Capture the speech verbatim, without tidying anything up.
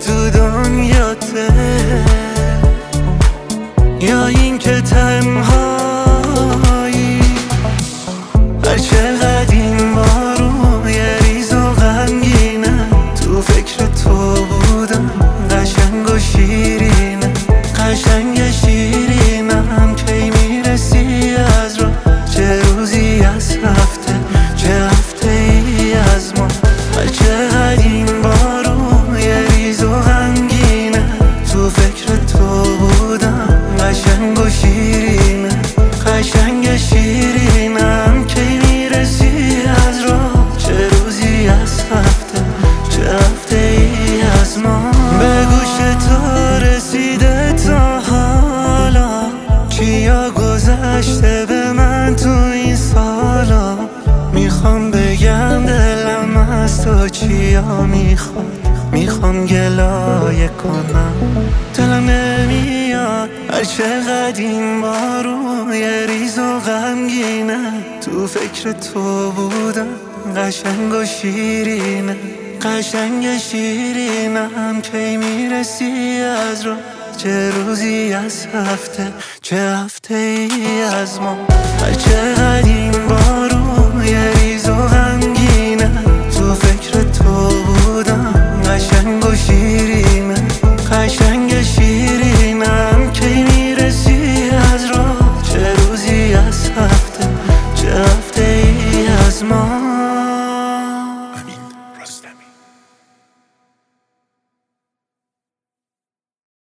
تو دنیاته یا این که تنهایی. هر چقدر این بارون یه ریز و غمگینه، تو فکر تو بودم قشنگ و شیرینه. قشنگ شیرینم کی میرسی از رو، چه روزی از هفته چه هفته ای از ما. هر چقدر این بارون یه ریز و غمگینه، تو فکر تو بودم قشنگ و شیرینه. قشنگ شیرینم کی میرسی از رو، چه روزی از هفته چه هفته ای از ما. به گوش تو رسیده تا حالا چیا گذشته به من تو این سالا. میخوام بگم دلم از تو چیا میخواد، میخوام گلایه کنم دلم نمیاد. هر چقدر این بارون یه ریز و غمگینه، تو فکر تو بودم قشنگ و شیرینه. قشنگ شیرینم کی میرسی از رو، چه روزی از هفته چه هفته ای از ما. هر چقدر این بارون